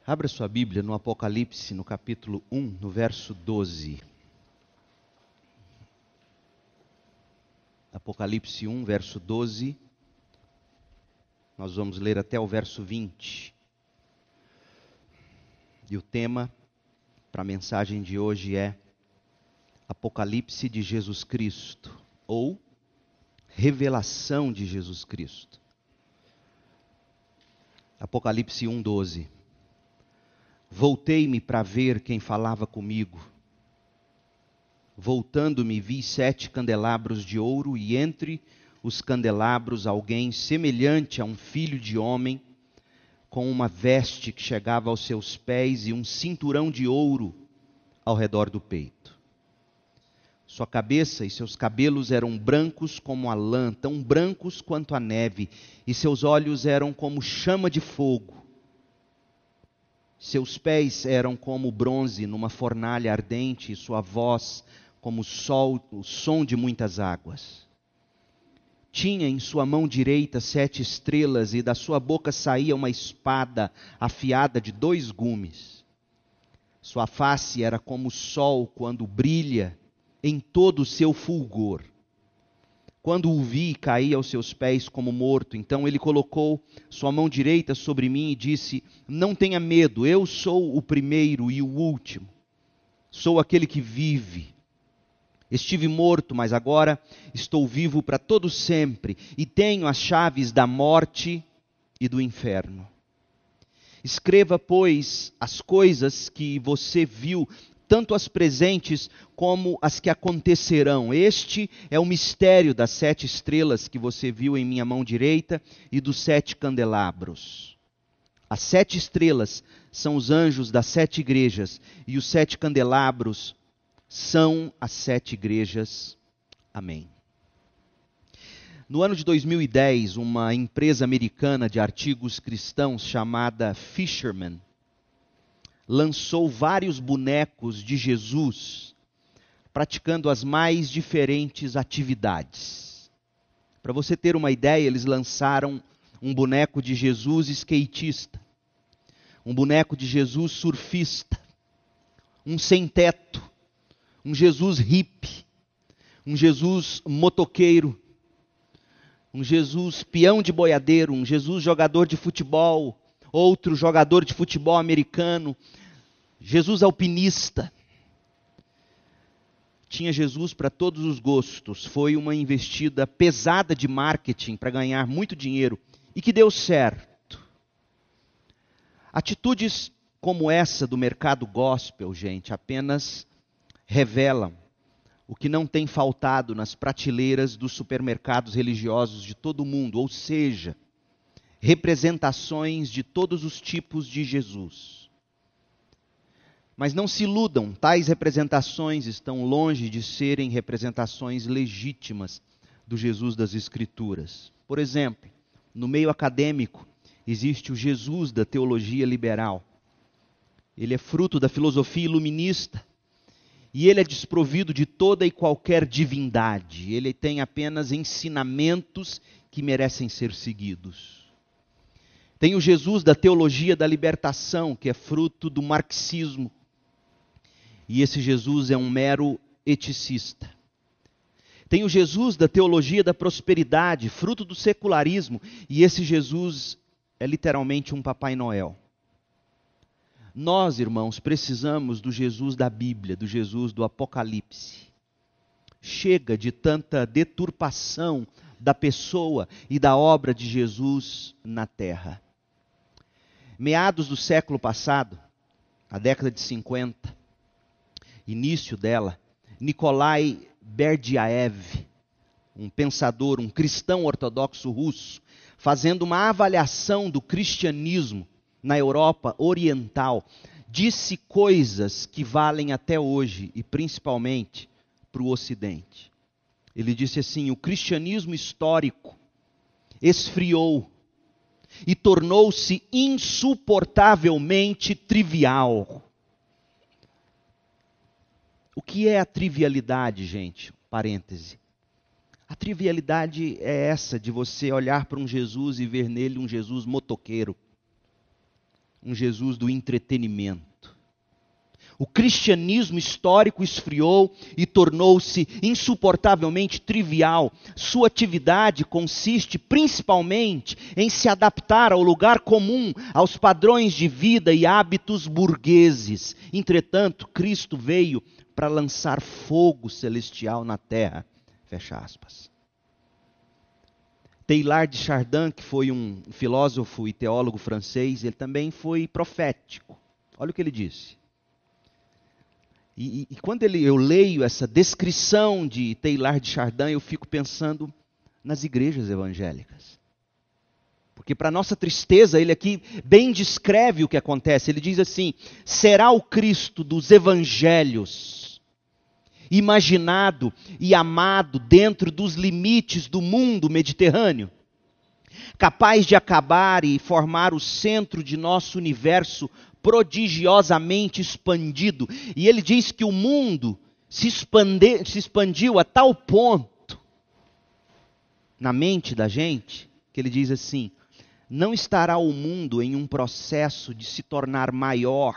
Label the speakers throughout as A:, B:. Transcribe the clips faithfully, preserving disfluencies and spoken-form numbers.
A: Abra sua Bíblia no Apocalipse, no capítulo um, no verso doze. Apocalipse um, verso doze. Nós vamos ler até o verso vinte. E o tema para a mensagem de hoje é Apocalipse de Jesus Cristo, ou Revelação de Jesus Cristo. Apocalipse um, doze. Voltei-me para ver quem falava comigo. Voltando-me, vi sete candelabros de ouro, e entre os candelabros alguém semelhante a um filho de homem, com uma veste que chegava aos seus pés e um cinturão de ouro ao redor do peito. Sua cabeça e seus cabelos eram brancos como a lã, tão brancos quanto a neve, e seus olhos eram como chama de fogo. Seus pés eram como bronze numa fornalha ardente, e sua voz como o sol, o som de muitas águas. Tinha em sua mão direita sete estrelas, e da sua boca saía uma espada afiada de dois gumes. Sua face era como o sol quando brilha em todo o seu fulgor. Quando o vi, caí aos seus pés como morto. Então ele colocou sua mão direita sobre mim e disse: não tenha medo, eu sou o primeiro e o último. Sou aquele que vive. Estive morto, mas agora estou vivo para todo sempre, e tenho as chaves da morte e do inferno. Escreva, pois, as coisas que você viu, tanto as presentes como as que acontecerão. Este é o mistério das sete estrelas que você viu em minha mão direita e dos sete candelabros. As sete estrelas são os anjos das sete igrejas, e os sete candelabros são as sete igrejas. Amém. No ano de dois mil e dez, uma empresa americana de artigos cristãos chamada Fisherman lançou vários bonecos de Jesus, praticando as mais diferentes atividades. Para você ter uma ideia, eles lançaram um boneco de Jesus skatista, um boneco de Jesus surfista, um sem-teto, um Jesus hippie, um Jesus motoqueiro, um Jesus peão de boiadeiro, um Jesus jogador de futebol, outro jogador de futebol americano, Jesus alpinista. Tinha Jesus para todos os gostos. Foi uma investida pesada de marketing para ganhar muito dinheiro e que deu certo. Atitudes como essa do mercado gospel, gente, apenas revelam o que não tem faltado nas prateleiras dos supermercados religiosos de todo o mundo, ou seja, representações de todos os tipos de Jesus. Mas não se iludam, tais representações estão longe de serem representações legítimas do Jesus das Escrituras. Por exemplo, no meio acadêmico, existe o Jesus da teologia liberal. Ele é fruto da filosofia iluminista, e ele é desprovido de toda e qualquer divindade. Ele tem apenas ensinamentos que merecem ser seguidos. Tem o Jesus da teologia da libertação, que é fruto do marxismo. E esse Jesus é um mero eticista. Tem o Jesus da teologia da prosperidade, fruto do secularismo. E esse Jesus é literalmente um Papai Noel. Nós, irmãos, precisamos do Jesus da Bíblia, do Jesus do Apocalipse. Chega de tanta deturpação da pessoa e da obra de Jesus na terra. Meados do século passado, a década de cinquenta, início dela, Nikolai Berdyaev, um pensador, um cristão ortodoxo russo, fazendo uma avaliação do cristianismo na Europa Oriental, disse coisas que valem até hoje, e principalmente para o Ocidente. Ele disse assim: o cristianismo histórico esfriou e tornou-se insuportavelmente trivial. O que é a trivialidade, gente? Parêntese. A trivialidade é essa de você olhar para um Jesus e ver nele um Jesus motoqueiro. um Jesus do entretenimento. O cristianismo histórico esfriou e tornou-se insuportavelmente trivial. Sua atividade consiste principalmente em se adaptar ao lugar comum, aos padrões de vida e hábitos burgueses. Entretanto, Cristo veio para lançar fogo celestial na terra. Fecha aspas. Teilhard de Chardin, que foi um filósofo e teólogo francês, ele também foi profético. Olha o que ele disse. E, e quando ele, eu leio essa descrição de Teilhard de Chardin, eu fico pensando nas igrejas evangélicas. Porque para nossa tristeza, ele aqui bem descreve o que acontece. Ele diz assim: será o Cristo dos evangelhos, imaginado e amado dentro dos limites do mundo mediterrâneo, capaz de acabar e formar o centro de nosso universo prodigiosamente expandido. E ele diz que o mundo se, expande, se expandiu a tal ponto na mente da gente, que ele diz assim: não estará o mundo em um processo de se tornar maior,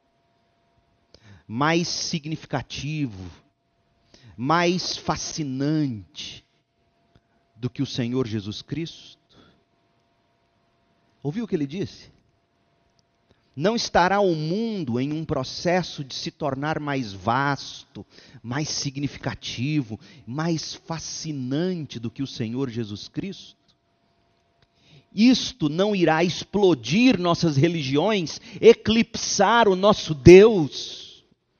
A: mais significativo, mais fascinante do que o Senhor Jesus Cristo? Ouviu o que ele disse? Não estará o mundo em um processo de se tornar mais vasto, mais significativo, mais fascinante do que o Senhor Jesus Cristo? Isto não irá explodir nossas religiões, eclipsar o nosso Deus?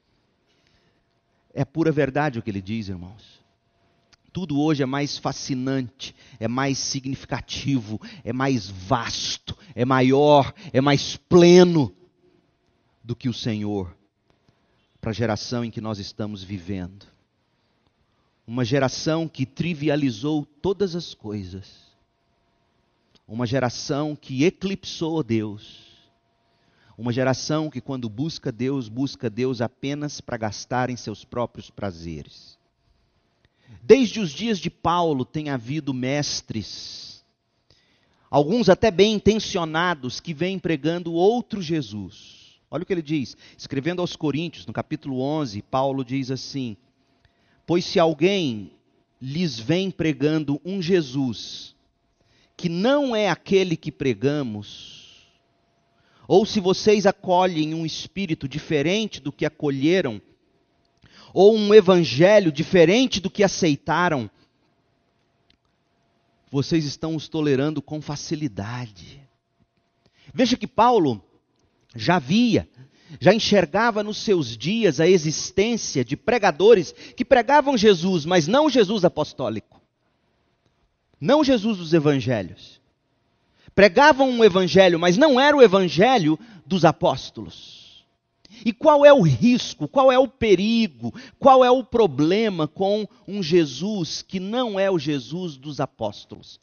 A: É pura verdade o que ele diz, irmãos. Tudo hoje é mais fascinante, é mais significativo, é mais vasto, é maior, é mais pleno do que o Senhor, para a geração em que nós estamos vivendo. Uma geração que trivializou todas as coisas. Uma geração que eclipsou Deus. Uma geração que, quando busca Deus, busca Deus apenas para gastar em seus próprios prazeres. Desde os dias de Paulo tem havido mestres, alguns até bem intencionados, que vêm pregando outro Jesus. Olha o que ele diz, escrevendo aos Coríntios, no capítulo onze, Paulo diz assim: pois se alguém lhes vem pregando um Jesus, que não é aquele que pregamos, ou se vocês acolhem um espírito diferente do que acolheram, ou um evangelho diferente do que aceitaram, vocês estão os tolerando com facilidade. Veja que Paulo já via, já enxergava nos seus dias a existência de pregadores que pregavam Jesus, mas não Jesus apostólico, não Jesus dos evangelhos. Pregavam um evangelho, mas não era o evangelho dos apóstolos. E qual é o risco, qual é o perigo, qual é o problema com um Jesus que não é o Jesus dos apóstolos?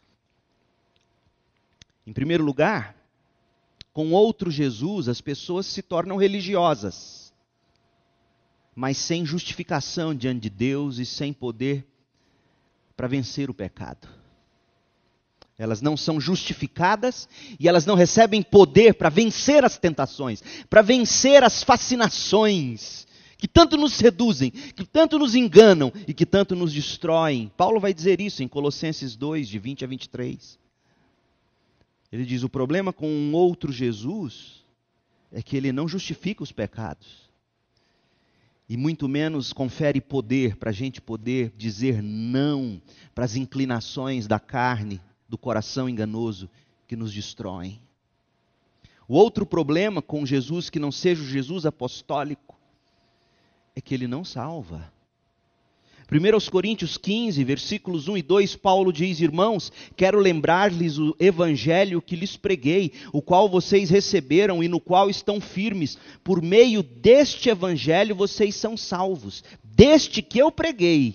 A: Em primeiro lugar, com outro Jesus as pessoas se tornam religiosas, mas sem justificação diante de Deus e sem poder para vencer o pecado. Elas não são justificadas e elas não recebem poder para vencer as tentações, para vencer as fascinações que tanto nos seduzem, que tanto nos enganam e que tanto nos destroem. Paulo vai dizer isso em Colossenses dois, de vinte a vinte e três. Ele diz: o problema com um outro Jesus é que ele não justifica os pecados. E muito menos confere poder para a gente poder dizer não para as inclinações da carne, do coração enganoso que nos destroem. O outro problema com Jesus que não seja o Jesus apostólico é que ele não salva. primeiro Coríntios quinze, versículos um e dois, Paulo diz: irmãos, quero lembrar-lhes o evangelho que lhes preguei, o qual vocês receberam e no qual estão firmes. Por meio deste evangelho vocês são salvos, deste que eu preguei.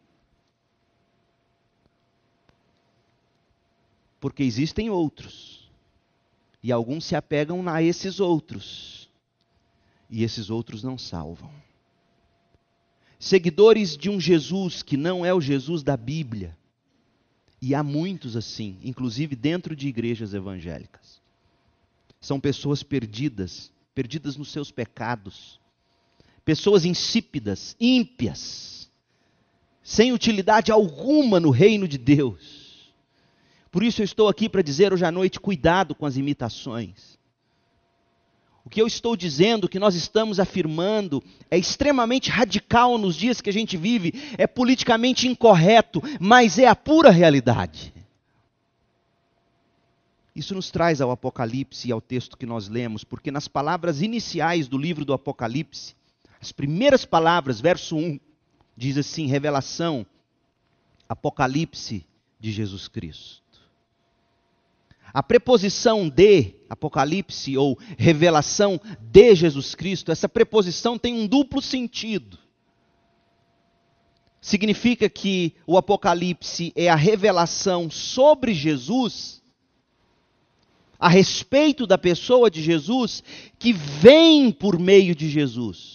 A: Porque existem outros, e alguns se apegam a esses outros, e esses outros não salvam. Seguidores de um Jesus que não é o Jesus da Bíblia, e há muitos assim, inclusive dentro de igrejas evangélicas. são pessoas perdidas, perdidas nos seus pecados, pessoas insípidas, ímpias, sem utilidade alguma no reino de Deus. Por isso eu estou aqui para dizer hoje à noite, cuidado com as imitações. O que eu estou dizendo, o que nós estamos afirmando, é extremamente radical nos dias que a gente vive, é politicamente incorreto, mas é a pura realidade. Isso nos traz ao Apocalipse e ao texto que nós lemos, porque nas palavras iniciais do livro do Apocalipse, as primeiras palavras, verso um, diz assim, revelação, Apocalipse de Jesus Cristo. A preposição de, Apocalipse ou revelação de Jesus Cristo, essa preposição tem um duplo sentido. Significa que o Apocalipse é a revelação sobre Jesus, a respeito da pessoa de Jesus, que vem por meio de Jesus.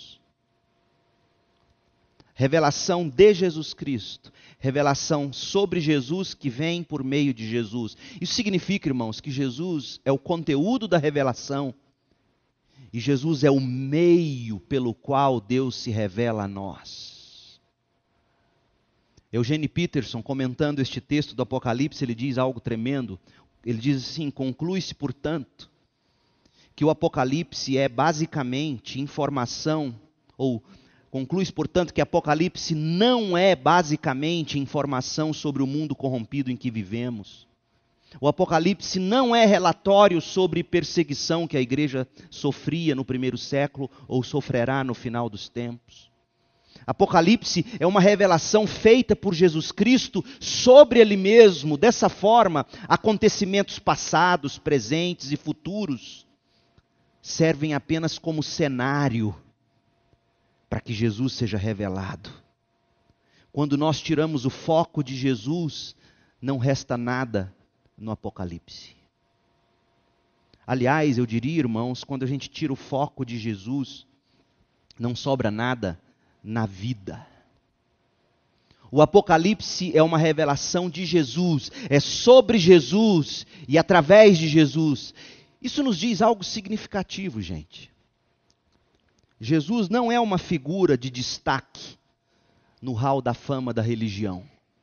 A: Revelação de Jesus Cristo. Revelação sobre Jesus que vem por meio de Jesus. Isso significa, irmãos, que Jesus é o conteúdo da revelação. E Jesus é o meio pelo qual Deus se revela a nós. Eugene Peterson, comentando este texto do Apocalipse, ele diz algo tremendo. Ele diz assim, conclui-se, portanto, que o Apocalipse é basicamente informação, ou conclui-se, portanto, que Apocalipse não é basicamente informação sobre o mundo corrompido em que vivemos. O Apocalipse não é relatório sobre perseguição que a igreja sofria no primeiro século ou sofrerá no final dos tempos. Apocalipse é uma revelação feita por Jesus Cristo sobre Ele mesmo. Dessa forma, acontecimentos passados, presentes e futuros servem apenas como cenário para que Jesus seja revelado. Quando nós tiramos o foco de Jesus, não resta nada no Apocalipse. Aliás, eu diria, irmãos, quando a gente tira o foco de Jesus, não sobra nada na vida. O Apocalipse é uma revelação de Jesus, é sobre Jesus e através de Jesus. Isso nos diz algo significativo, gente. Jesus não é uma figura de destaque no hall da fama da religião.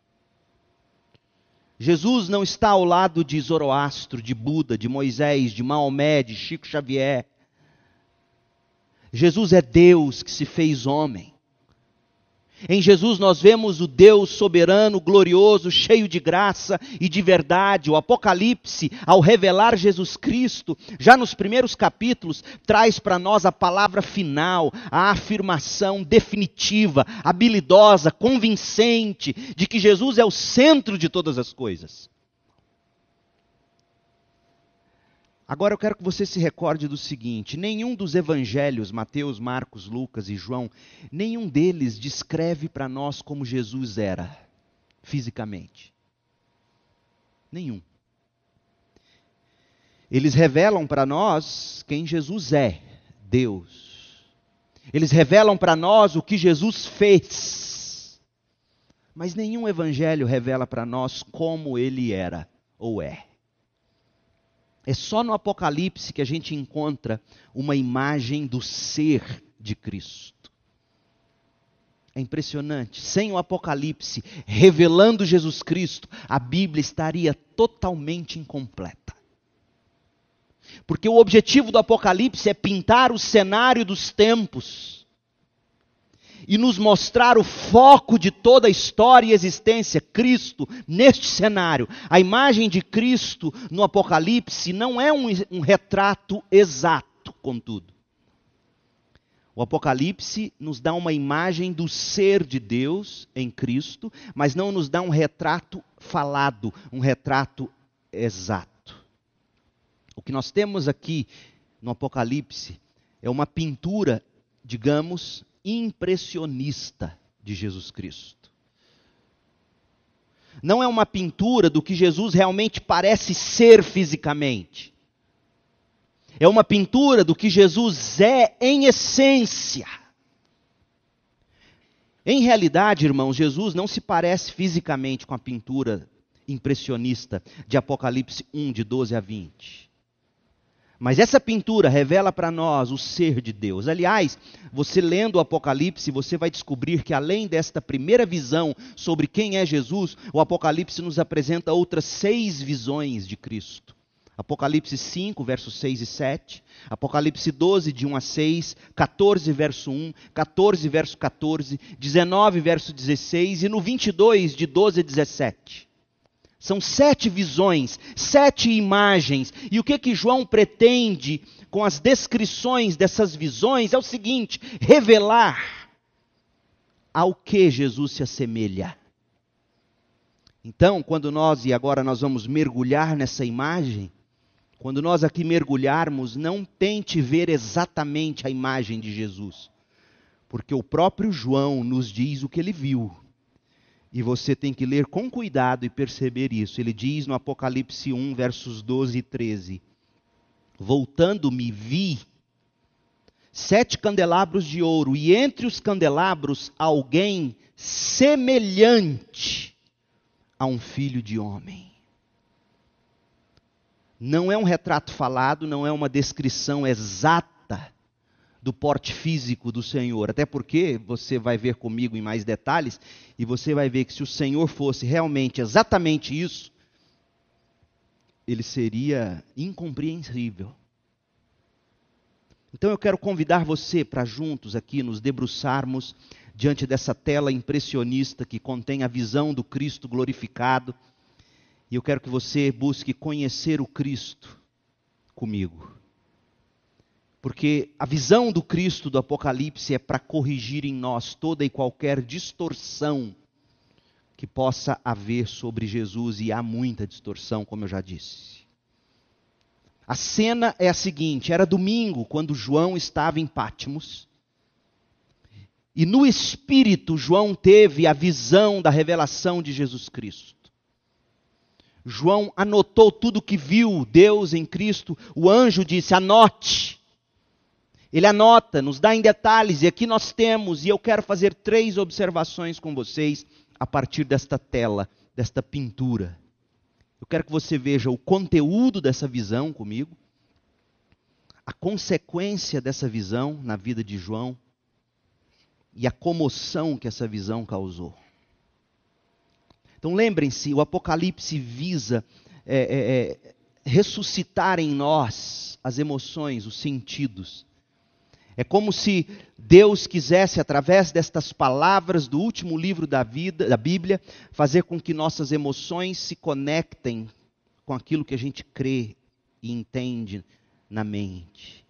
A: Jesus não está ao lado de Zoroastro, de Buda, de Moisés, de Maomé, de Chico Xavier. Jesus é Deus que se fez homem. Em Jesus nós vemos o Deus soberano, glorioso, cheio de graça e de verdade. O Apocalipse, ao revelar Jesus Cristo, já nos primeiros capítulos, traz para nós a palavra final, a afirmação definitiva, habilidosa, convincente, de que Jesus é o centro de todas as coisas. Agora eu quero que você se recorde do seguinte, nenhum dos evangelhos, Mateus, Marcos, Lucas e João, nenhum deles descreve para nós como Jesus era, fisicamente. Nenhum. Eles revelam para nós quem Jesus é, Deus. Eles revelam para nós o que Jesus fez. Mas nenhum evangelho revela para nós como ele era ou é. É só no Apocalipse que a gente encontra uma imagem do ser de Cristo. É impressionante. Sem o Apocalipse revelando Jesus Cristo, a Bíblia estaria totalmente incompleta. Porque o objetivo do Apocalipse é pintar o cenário dos tempos e nos mostrar o foco de toda a história e existência, Cristo, neste cenário. A imagem de Cristo no Apocalipse não é um, um retrato exato, contudo. O Apocalipse nos dá uma imagem do ser de Deus em Cristo, mas não nos dá um retrato falado, um retrato exato. O que nós temos aqui no Apocalipse é uma pintura, digamos, impressionista de Jesus Cristo. Não é uma pintura do que Jesus realmente parece ser fisicamente. É uma pintura do que Jesus é em essência. Em realidade, irmãos, Jesus não se parece fisicamente com a pintura impressionista de Apocalipse um, de doze a vinte. Mas essa pintura revela para nós o ser de Deus. Aliás, você lendo o Apocalipse, você vai descobrir que além desta primeira visão sobre quem é Jesus, o Apocalipse nos apresenta outras seis visões de Cristo. Apocalipse cinco, versos seis e sete, Apocalipse doze, de um a seis, quatorze, verso um, quatorze, verso quatorze, dezenove, verso dezesseis, e no vinte e dois, de doze a dezessete. São sete visões, sete imagens. E o que que João pretende com as descrições dessas visões é o seguinte: revelar ao que Jesus se assemelha. Então, quando nós, e agora nós vamos mergulhar nessa imagem, quando nós aqui mergulharmos, não tente ver exatamente a imagem de Jesus, porque o próprio João nos diz o que ele viu. E você tem que ler com cuidado e perceber isso. Ele diz no Apocalipse um, versos doze e treze. Voltando-me, vi sete candelabros de ouro, e entre os candelabros alguém semelhante a um filho de homem. Não é um retrato falado, não é uma descrição exata do porte físico do Senhor, até porque você vai ver comigo em mais detalhes, e você vai ver que se o Senhor fosse realmente exatamente isso, ele seria incompreensível. Então eu quero convidar você para juntos aqui nos debruçarmos diante dessa tela impressionista que contém a visão do Cristo glorificado, e eu quero que você busque conhecer o Cristo comigo. Porque a visão do Cristo do Apocalipse é para corrigir em nós toda e qualquer distorção que possa haver sobre Jesus, e há muita distorção, como eu já disse. A cena é a seguinte: era domingo, quando João estava em Patmos, e no Espírito João teve a visão da revelação de Jesus Cristo. João anotou tudo que viu Deus em Cristo. O anjo disse: anote. Ele anota, nos dá em detalhes, e aqui nós temos, e eu quero fazer três observações com vocês a partir desta tela, desta pintura. Eu quero que você veja o conteúdo dessa visão comigo, a consequência dessa visão na vida de João e a comoção que essa visão causou. Então lembrem-se, o Apocalipse visa é, é, é, ressuscitar em nós as emoções, os sentidos. É como se Deus quisesse, através destas palavras do último livro da vida, da Bíblia, fazer com que nossas emoções se conectem com aquilo que a gente crê e entende na mente.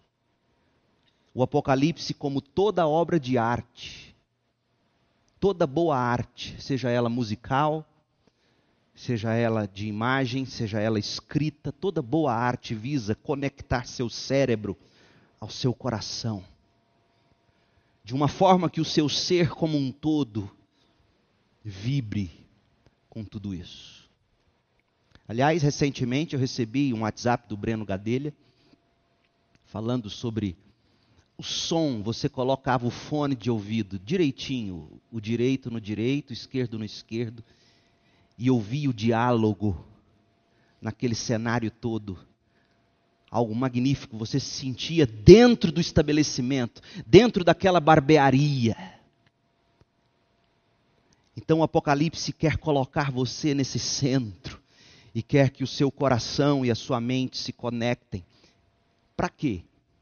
A: O Apocalipse, como toda obra de arte, toda boa arte, seja ela musical, seja ela de imagem, seja ela escrita, toda boa arte visa conectar seu cérebro ao seu coração, de uma forma que o seu ser como um todo vibre com tudo isso. Aliás, recentemente eu recebi um WhatsApp do Breno Gadelha, falando sobre o som. Você colocava o fone de ouvido direitinho, o direito no direito, o esquerdo no esquerdo, e ouvia o diálogo naquele cenário todo. Algo magnífico, você se sentia dentro do estabelecimento, dentro daquela barbearia. Então o Apocalipse quer colocar você nesse centro, e quer que o seu coração e a sua mente se conectem. Para quê?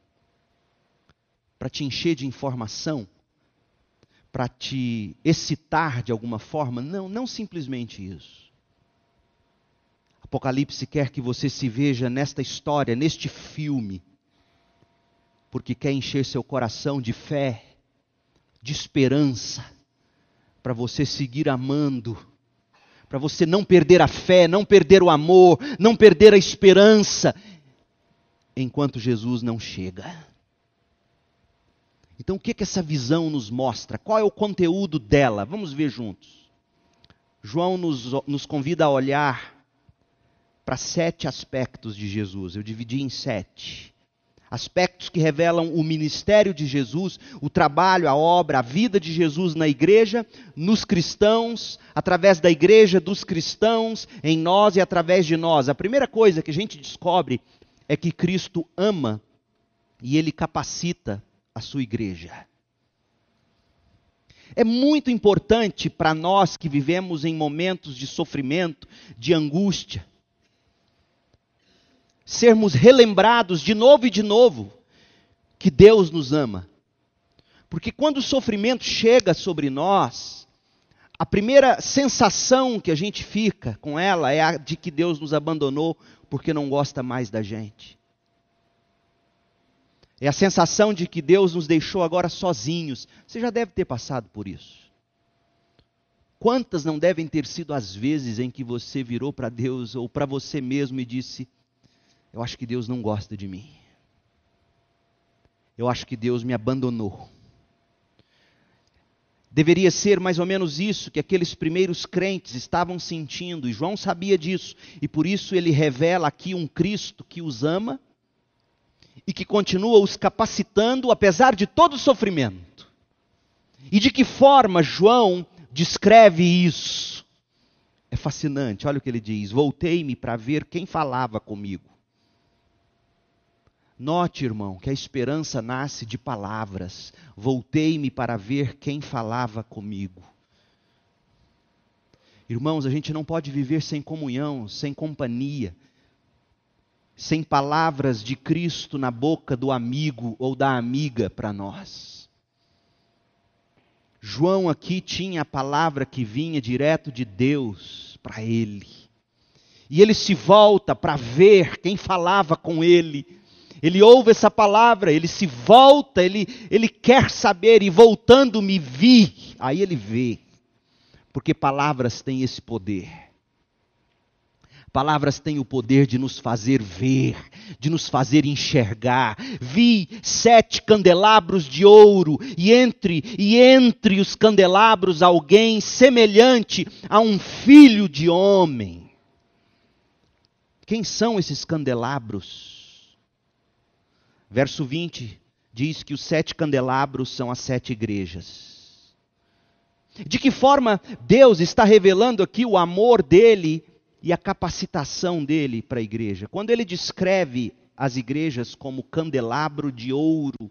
A: Para te encher de informação? Para te excitar de alguma forma? Não, não simplesmente isso. Apocalipse quer que você se veja nesta história, neste filme, porque quer encher seu coração de fé, de esperança, para você seguir amando, para você não perder a fé, não perder o amor, não perder a esperança, enquanto Jesus não chega. Então o que que essa visão nos mostra? Qual é o conteúdo dela? Vamos ver juntos. João nos, nos convida a olhar para sete aspectos de Jesus. Eu dividi em sete. Aspectos que revelam o ministério de Jesus, o trabalho, a obra, a vida de Jesus na igreja, nos cristãos, através da igreja, dos cristãos, em nós e através de nós. A primeira coisa que a gente descobre é que Cristo ama e Ele capacita a sua igreja. É muito importante para nós que vivemos em momentos de sofrimento, de angústia, sermos relembrados de novo e de novo que Deus nos ama. Porque quando o sofrimento chega sobre nós, a primeira sensação que a gente fica com ela é a de que Deus nos abandonou porque não gosta mais da gente. É a sensação de que Deus nos deixou agora sozinhos. Você já deve ter passado por isso. Quantas não devem ter sido as vezes em que você virou para Deus ou para você mesmo e disse: eu acho que Deus não gosta de mim. Eu acho que Deus me abandonou. Deveria ser mais ou menos isso que aqueles primeiros crentes estavam sentindo, e João sabia disso, e por isso ele revela aqui um Cristo que os ama, e que continua os capacitando, apesar de todo o sofrimento. E de que forma João descreve isso? É fascinante, olha o que ele diz: voltei-me para ver quem falava comigo. Note, irmão, que a esperança nasce de palavras. Voltei-me para ver quem falava comigo. Irmãos, a gente não pode viver sem comunhão, sem companhia, sem palavras de Cristo na boca do amigo ou da amiga para nós. João aqui tinha a palavra que vinha direto de Deus para ele. E ele se volta para ver quem falava com ele. Ele ouve essa palavra, ele se volta, ele, ele quer saber, e voltando me vi. Aí ele vê, porque palavras têm esse poder. Palavras têm o poder de nos fazer ver, de nos fazer enxergar. Vi sete candelabros de ouro, e entre, e entre os candelabros alguém semelhante a um filho de homem. Quem são esses candelabros? Verso vinte diz que os sete candelabros são as sete igrejas. De que forma Deus está revelando aqui o amor dele e a capacitação dele para a igreja? Quando ele descreve as igrejas como candelabro de ouro,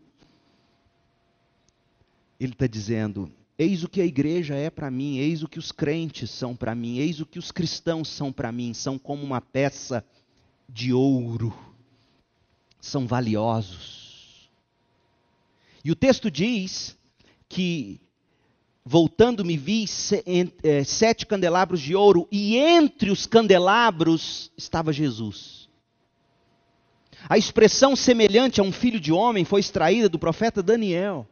A: ele está dizendo: eis o que a igreja é para mim, eis o que os crentes são para mim, eis o que os cristãos são para mim, são como uma peça de ouro. São valiosos. E o texto diz que, voltando-me, vi sete candelabros de ouro, e entre os candelabros estava Jesus. A expressão semelhante a um filho de homem foi extraída do profeta Daniel.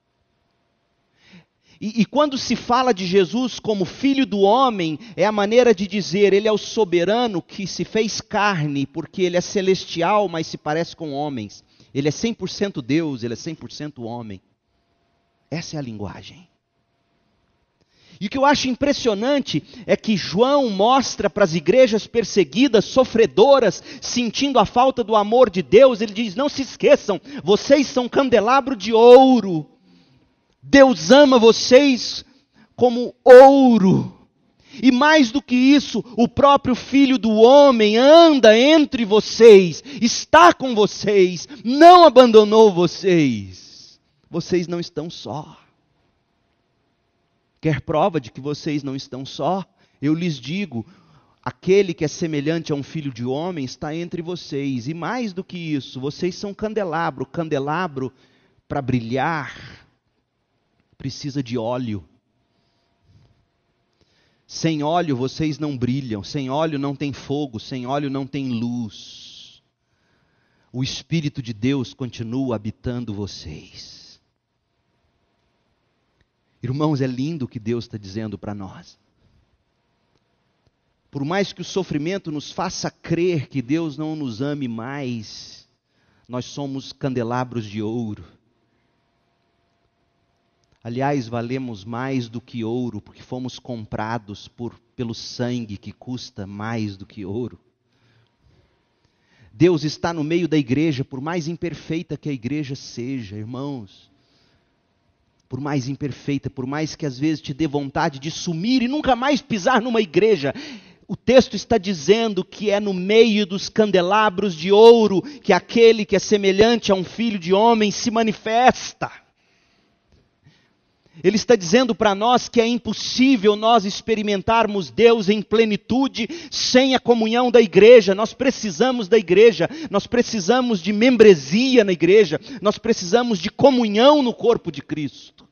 A: E, e quando se fala de Jesus como filho do homem, é a maneira de dizer: ele é o soberano que se fez carne, porque ele é celestial, mas se parece com homens. Ele é cem por cento Deus, ele é cem por cento homem. Essa é a linguagem. E o que eu acho impressionante é que João mostra para as igrejas perseguidas, sofredoras, sentindo a falta do amor de Deus, ele diz: não se esqueçam, vocês são candelabro de ouro. Deus ama vocês como ouro. E mais do que isso, o próprio Filho do Homem anda entre vocês, está com vocês, não abandonou vocês. Vocês não estão só. Quer prova de que vocês não estão só? Eu lhes digo, aquele que é semelhante a um filho de homem está entre vocês. E mais do que isso, vocês são candelabro. Candelabro, para brilhar, precisa de óleo. Sem óleo vocês não brilham, sem óleo não tem fogo, sem óleo não tem luz. O Espírito de Deus continua habitando vocês. Irmãos, é lindo o que Deus está dizendo para nós. Por mais que o sofrimento nos faça crer que Deus não nos ame mais, nós somos candelabros de ouro. Aliás, valemos mais do que ouro, porque fomos comprados por, pelo sangue que custa mais do que ouro. Deus está no meio da igreja, por mais imperfeita que a igreja seja, irmãos. Por mais imperfeita, por mais que às vezes te dê vontade de sumir e nunca mais pisar numa igreja. o texto está dizendo que é no meio dos candelabros de ouro que aquele que é semelhante a um filho de homem se manifesta. Ele está dizendo para nós que é impossível nós experimentarmos Deus em plenitude sem a comunhão da igreja. Nós precisamos da igreja, nós precisamos de membresia na igreja, nós precisamos de comunhão no corpo de Cristo.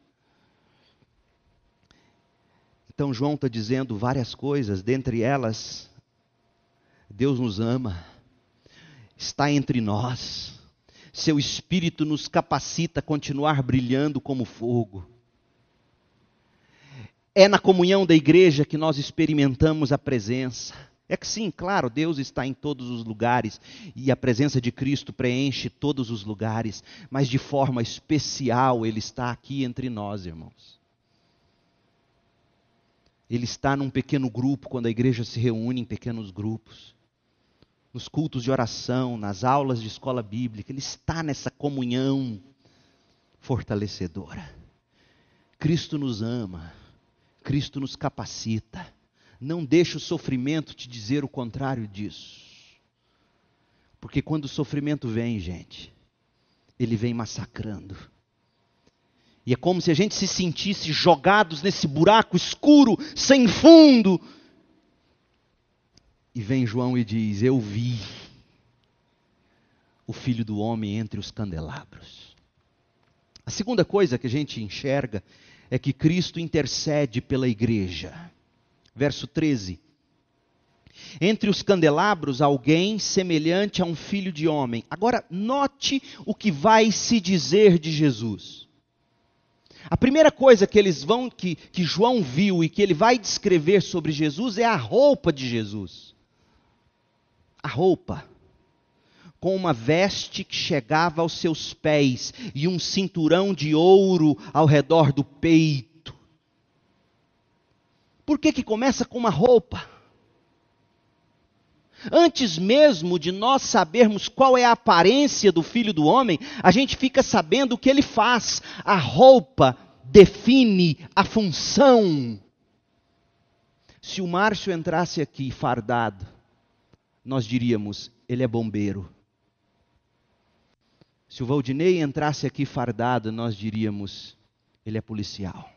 A: Então João está dizendo várias coisas, dentre elas, Deus nos ama, está entre nós, seu Espírito nos capacita a continuar brilhando como fogo. É na comunhão da igreja que nós experimentamos a presença. É que sim, claro, Deus está em todos os lugares e a presença de Cristo preenche todos os lugares, mas de forma especial Ele está aqui entre nós, irmãos. Ele está num pequeno grupo, quando a igreja se reúne em pequenos grupos, nos cultos de oração, nas aulas de escola bíblica. Ele está nessa comunhão fortalecedora. Cristo nos ama. Cristo nos capacita. Não deixe o sofrimento te dizer o contrário disso. Porque quando o sofrimento vem, gente, ele vem massacrando. E é como se a gente se sentisse jogados nesse buraco escuro, sem fundo. E vem João e diz: eu vi o Filho do Homem entre os candelabros. A segunda coisa que a gente enxerga é que Cristo intercede pela igreja. Verso treze. Entre os candelabros, alguém semelhante a um filho de homem. Agora, note o que vai se dizer de Jesus. A primeira coisa que eles vão, que, que João viu e que ele vai descrever sobre Jesus é a roupa de Jesus. A roupa. Com uma veste que chegava aos seus pés e um cinturão de ouro ao redor do peito. Por que que começa com uma roupa? Antes mesmo de nós sabermos qual é a aparência do Filho do Homem, a gente fica sabendo o que ele faz. A roupa define a função. Se o Márcio entrasse aqui fardado, nós diríamos: ele é bombeiro. Se o Valdinei entrasse aqui fardado, nós diríamos: ele é policial.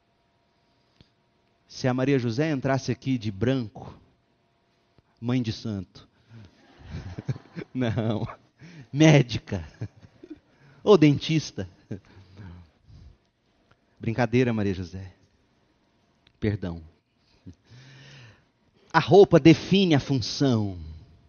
A: Se a Maria José entrasse aqui de branco, mãe de santo. Não, médica. Ou dentista. Brincadeira, Maria José. Perdão. A roupa define a função.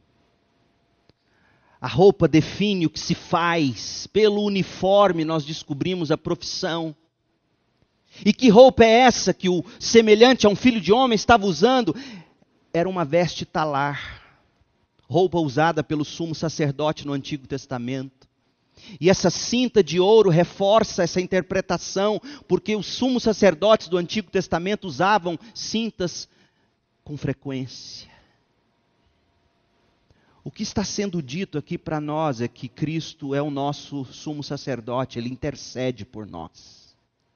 A: A roupa define o que se faz. Pelo uniforme nós descobrimos a profissão. E que roupa é essa que o semelhante a um filho de homem estava usando? Era uma veste talar. Roupa usada pelo sumo sacerdote no Antigo Testamento. E essa cinta de ouro reforça essa interpretação, porque os sumos sacerdotes do Antigo Testamento usavam cintas com frequência. O que está sendo dito aqui para nós é que Cristo é o nosso sumo sacerdote, ele intercede por nós.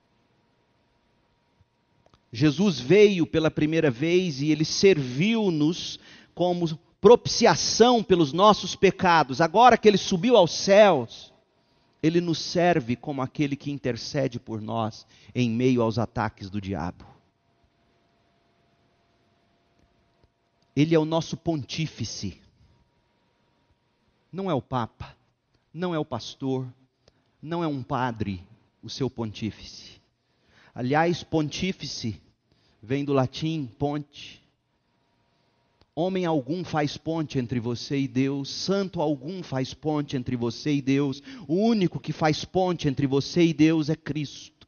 A: Jesus veio pela primeira vez e ele serviu-nos como propiciação pelos nossos pecados. Agora que ele subiu aos céus, ele nos serve como aquele que intercede por nós em meio aos ataques do diabo. Ele é o nosso pontífice. Não é o Papa, não é o pastor, não é um padre o seu pontífice. Aliás, pontífice vem do latim ponte. Homem algum faz ponte entre você e Deus, santo algum faz ponte entre você e Deus. O único que faz ponte entre você e Deus é Cristo.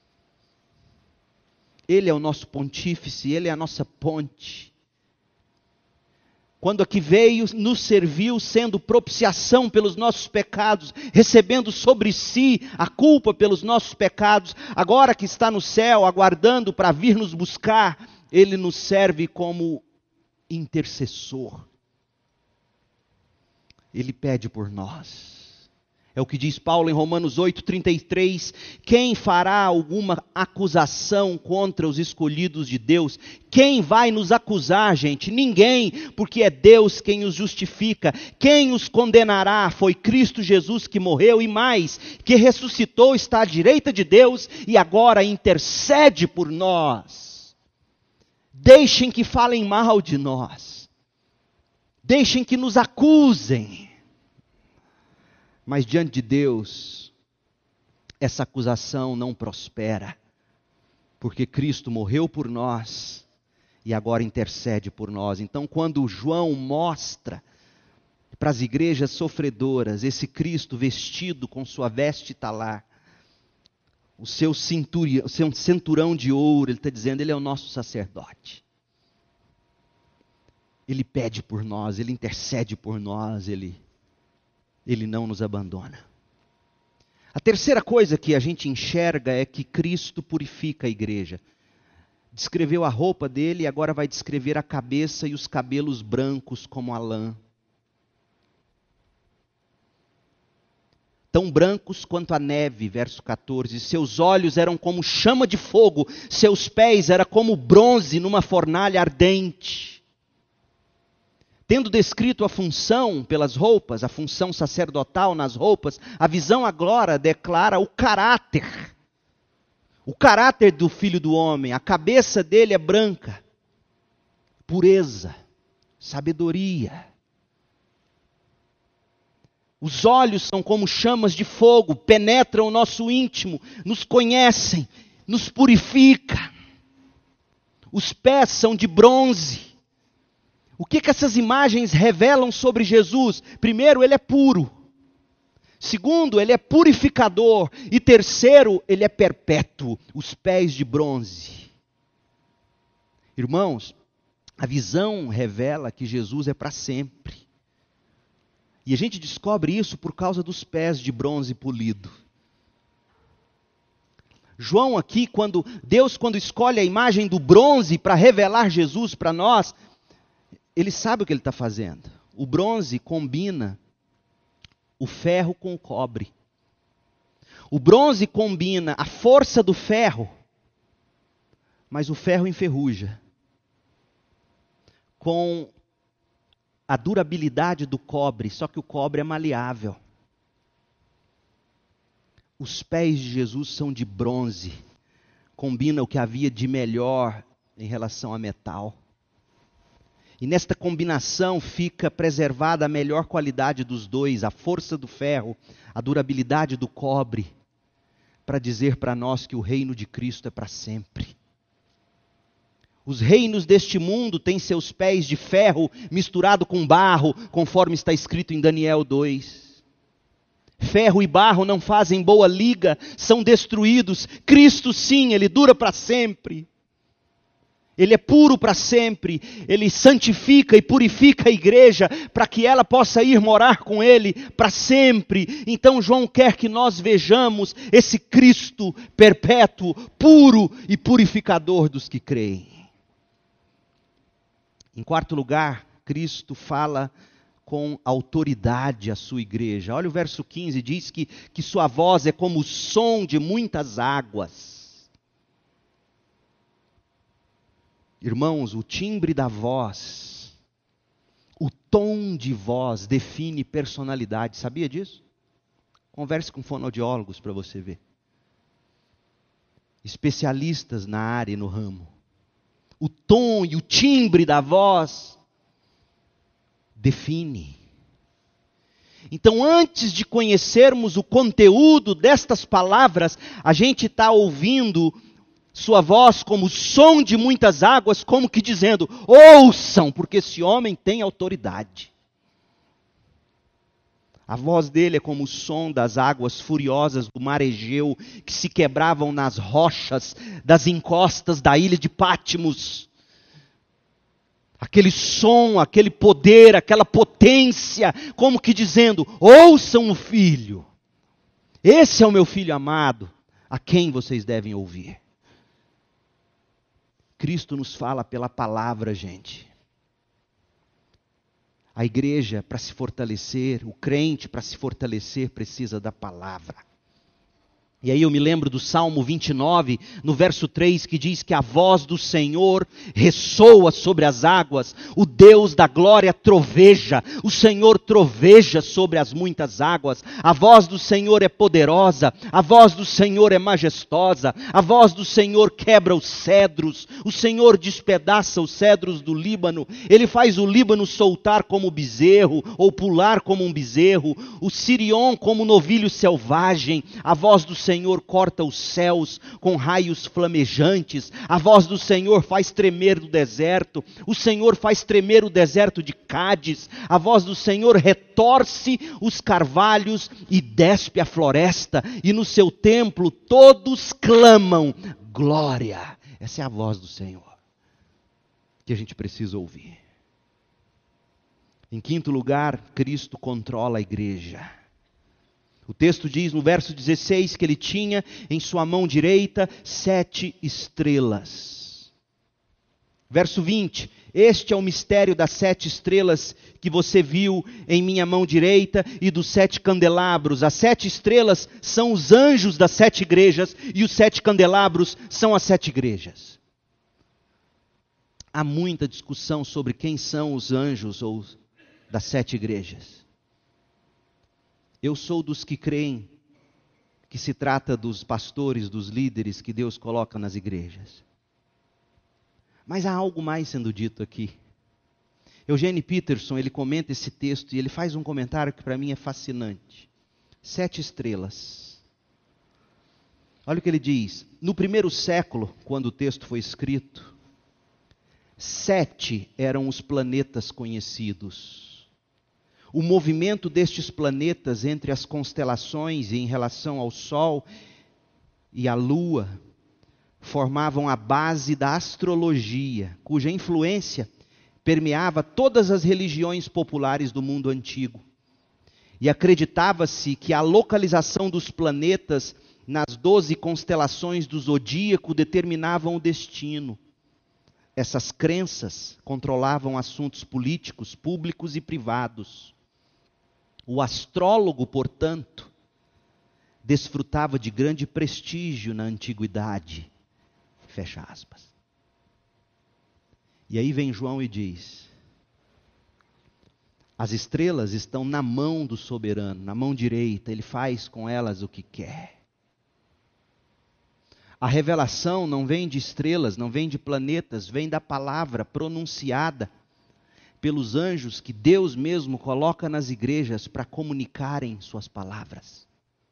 A: Ele é o nosso pontífice, ele é a nossa ponte. Quando aqui veio, nos serviu sendo propiciação pelos nossos pecados, recebendo sobre si a culpa pelos nossos pecados. Agora que está no céu, aguardando para vir nos buscar, ele nos serve como intercessor. Ele pede por nós. É o que diz Paulo em Romanos oito, trinta e três. Quem fará alguma acusação contra os escolhidos de Deus? Quem vai nos acusar, gente? Ninguém, porque é Deus quem os justifica. Quem os condenará? Foi Cristo Jesus que morreu e mais, que ressuscitou, está à direita de Deus e agora intercede por nós. Deixem que falem mal de nós. Deixem que nos acusem. Mas diante de Deus, essa acusação não prospera, porque Cristo morreu por nós e agora intercede por nós. Então, quando João mostra para as igrejas sofredoras esse Cristo vestido com sua veste talar, o seu, cinturão, o seu cinturão de ouro, ele está dizendo, ele é o nosso sacerdote. Ele pede por nós, ele intercede por nós, ele... Ele não nos abandona. A terceira coisa que a gente enxerga é que Cristo purifica a igreja. Descreveu a roupa dele e agora vai descrever a cabeça e os cabelos brancos como a lã. Tão brancos quanto a neve, verso quatorze. Seus olhos eram como chama de fogo, seus pés eram como bronze numa fornalha ardente. Tendo descrito a função pelas roupas, a função sacerdotal nas roupas, a visão agora declara o caráter. O caráter do Filho do Homem. A cabeça dele é branca. Pureza, sabedoria. Os olhos são como chamas de fogo, penetram o nosso íntimo, nos conhecem, nos purifica. Os pés são de bronze. O que, que essas imagens revelam sobre Jesus? Primeiro, ele é puro. Segundo, ele é purificador. E terceiro, ele é perpétuo. Os pés de bronze. Irmãos, a visão revela que Jesus é para sempre. E a gente descobre isso por causa dos pés de bronze polido. João aqui, quando Deus quando escolhe a imagem do bronze para revelar Jesus para nós, ele sabe o que ele está fazendo. O bronze combina o ferro com o cobre. O bronze combina a força do ferro, mas o ferro enferruja, com a durabilidade do cobre, só que o cobre é maleável. Os pés de Jesus são de bronze, combina o que havia de melhor em relação a metal. E nesta combinação fica preservada a melhor qualidade dos dois, a força do ferro, a durabilidade do cobre, para dizer para nós que o reino de Cristo é para sempre. Os reinos deste mundo têm seus pés de ferro misturado com barro, conforme está escrito em Daniel dois. Ferro e barro não fazem boa liga, são destruídos. Cristo sim, ele dura para sempre. Ele é puro para sempre, ele santifica e purifica a igreja para que ela possa ir morar com ele para sempre. Então João quer que nós vejamos esse Cristo perpétuo, puro e purificador dos que creem. Em quarto lugar, Cristo fala com autoridade à sua igreja. Olha o verso quinze, diz que, que sua voz é como o som de muitas águas. Irmãos, o timbre da voz, o tom de voz define personalidade. Sabia disso? Converse com fonoaudiólogos para você ver. Especialistas na área e no ramo. O tom e o timbre da voz define. Então, antes de conhecermos o conteúdo destas palavras, a gente está ouvindo sua voz como o som de muitas águas, como que dizendo, ouçam, porque esse homem tem autoridade. A voz dele é como o som das águas furiosas do mar Egeu, que se quebravam nas rochas das encostas da ilha de Pátimos. Aquele som, aquele poder, aquela potência, como que dizendo, ouçam o filho. Esse é o meu filho amado, a quem vocês devem ouvir. Cristo nos fala pela palavra, gente. A igreja, para se fortalecer, o crente, para se fortalecer, precisa da palavra. E aí eu me lembro do Salmo vinte e nove, no verso três, que diz que a voz do Senhor ressoa sobre as águas, o Deus da glória troveja, o Senhor troveja sobre as muitas águas, a voz do Senhor é poderosa, a voz do Senhor é majestosa, a voz do Senhor quebra os cedros, o Senhor despedaça os cedros do Líbano, Ele faz o Líbano soltar como bezerro, ou pular como um bezerro, o Sirion como novilho selvagem, a voz do Senhor Senhor corta os céus com raios flamejantes, a voz do Senhor faz tremer o deserto, o Senhor faz tremer o deserto de Cádiz, a voz do Senhor retorce os carvalhos e despe a floresta, e no seu templo todos clamam, glória. Essa é a voz do Senhor, que a gente precisa ouvir. Em quinto lugar, Cristo controla a igreja. O texto diz no verso dezesseis que ele tinha em sua mão direita sete estrelas. Verso vinte, este é o mistério das sete estrelas que você viu em minha mão direita e dos sete candelabros. As sete estrelas são os anjos das sete igrejas e os sete candelabros são as sete igrejas. Há muita discussão sobre quem são os anjos ou das sete igrejas. Eu sou dos que creem que se trata dos pastores, dos líderes que Deus coloca nas igrejas. Mas há algo mais sendo dito aqui. Eugene Peterson, ele comenta esse texto e ele faz um comentário que para mim é fascinante. Sete estrelas. Olha o que ele diz. No primeiro século, quando o texto foi escrito, sete eram os planetas conhecidos. O movimento destes planetas entre as constelações e em relação ao Sol e à Lua formavam a base da astrologia, cuja influência permeava todas as religiões populares do mundo antigo. E acreditava-se que a localização dos planetas nas doze constelações do zodíaco determinavam o destino. Essas crenças controlavam assuntos políticos, públicos e privados. O astrólogo, portanto, desfrutava de grande prestígio na antiguidade. Fecha aspas. E aí vem João e diz: as estrelas estão na mão do soberano, na mão direita, ele faz com elas o que quer. A revelação não vem de estrelas, não vem de planetas, vem da palavra pronunciada pelos anjos que Deus mesmo coloca nas igrejas para comunicarem suas palavras.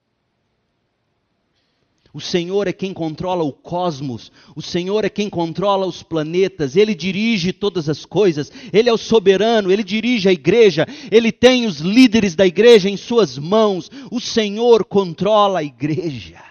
A: O Senhor é quem controla o cosmos, o Senhor é quem controla os planetas, Ele dirige todas as coisas, Ele é o soberano, Ele dirige a igreja, Ele tem os líderes da igreja em suas mãos, o Senhor controla a igreja.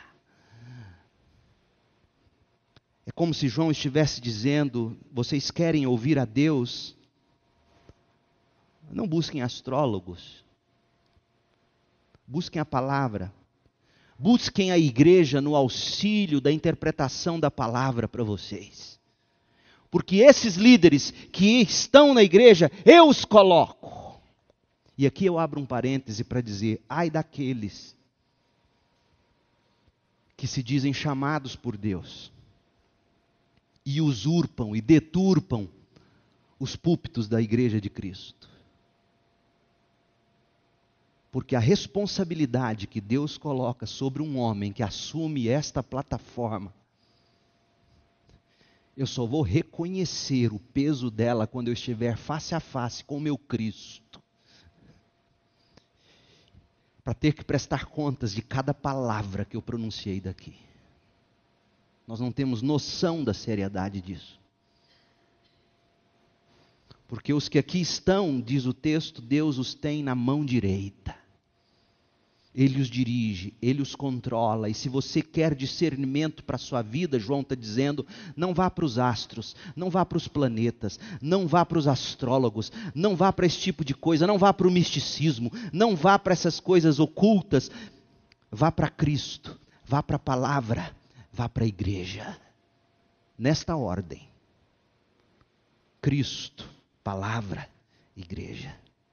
A: É como se João estivesse dizendo: vocês querem ouvir a Deus? Não busquem astrólogos. Busquem a palavra. Busquem a igreja no auxílio da interpretação da palavra para vocês. Porque esses líderes que estão na igreja, eu os coloco. E aqui eu abro um parêntese para dizer: ai daqueles que se dizem chamados por Deus e usurpam e deturpam os púlpitos da igreja de Cristo. Porque a responsabilidade que Deus coloca sobre um homem que assume esta plataforma, eu só vou reconhecer o peso dela quando eu estiver face a face com o meu Cristo. Para ter que prestar contas de cada palavra que eu pronunciei daqui. Nós não temos noção da seriedade disso. Porque os que aqui estão, diz o texto, Deus os tem na mão direita. Ele os dirige, Ele os controla. E se você quer discernimento para a sua vida, João está dizendo, não vá para os astros, não vá para os planetas, não vá para os astrólogos, não vá para esse tipo de coisa, não vá para o misticismo, não vá para essas coisas ocultas. Vá para Cristo, vá para a palavra, vá para a igreja. Nesta ordem. Cristo, palavra, igreja.